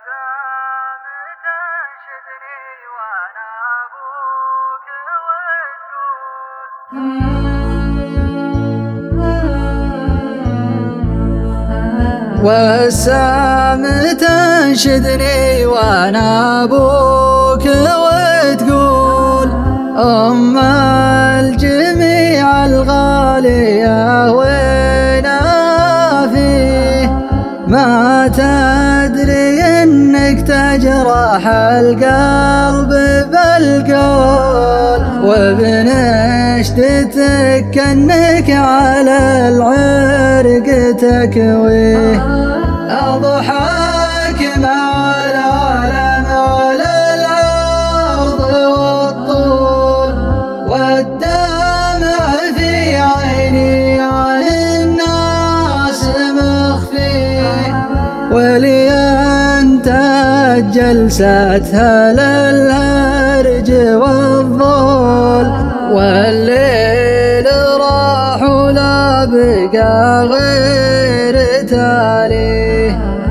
وسام تنشدني وانا ابوك وتقول وسام تنشدني وانا ابوك وتقول ام الجميع الغالية وينا فيه ما تدري انك تجرح القلب بالقول وبنشدتك كأنك على العرق تكويه اضحك مع العالم على العرض والطول والدمع في عيني عن الناس مخفيه ولي انت جلستها للهرج والظول والليل راح ولا بقى غير تاليه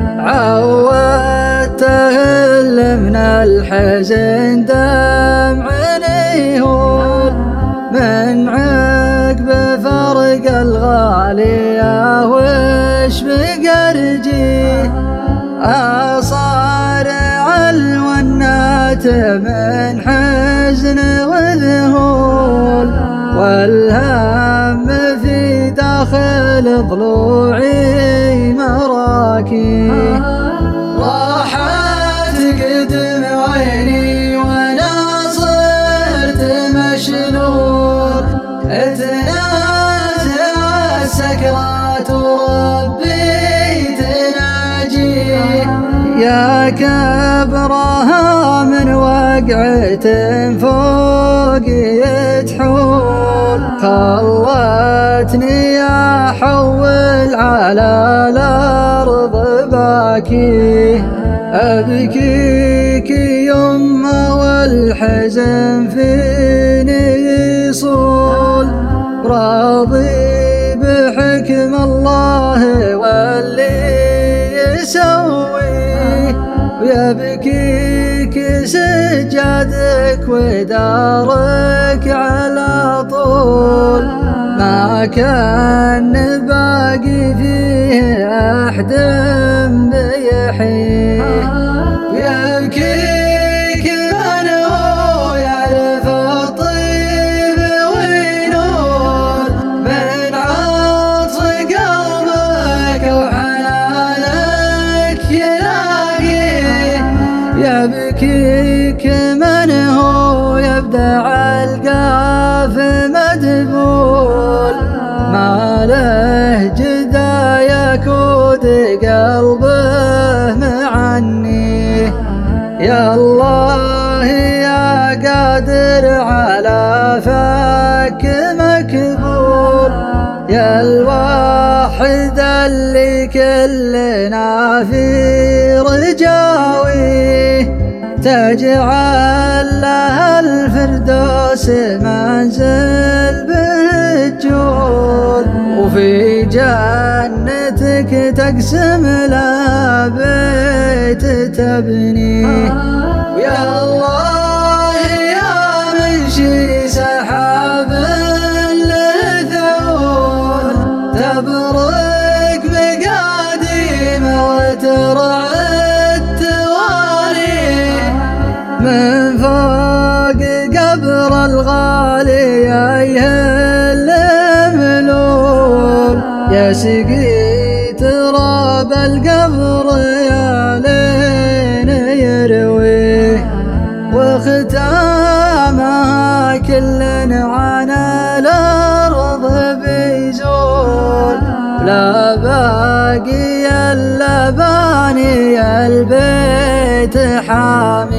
عودته من الحزن دمع يهول من عقب فرق الغالية وش بقرجيه أصارع الونات من حزن وذهول والهم في داخل ضلوعي مراكيه راحت قدم عيني وانا صرت مشلول اتنازع السكرات وربي تناجيه يا كبرها من وقعة فوقي تحول خلتني احول على الارض باكيه ابكيك يمه والحزن فيني يصول راضي بحكم الله واللي يسويه ويبكيك سجادك ودارك على طول ما كان باقي فيه أحد بيحييه ويبكيك من هو يعرف الطيب وينول من عطف قلبك وحنانك يلاقيه يبكيك من هو يبدع القاف مدبول ما له جدا يكود قلبه معني يا الله يا قادر على فك مكبول يا الواحد اللي كلنا في رجاويه تجعل لها الفردوس منزل بالجود وفي جنتك تقسم لها بيت تبنيه ويا الله يا منشي سحاب الثور تبرك بقاديم وترعد تواريه من فوق قبر الغالي يهل ملول يسقي تراب القبر يا لين يرويه وختامها كل عن الارض بيزول لا باقي الا باني البيت حامي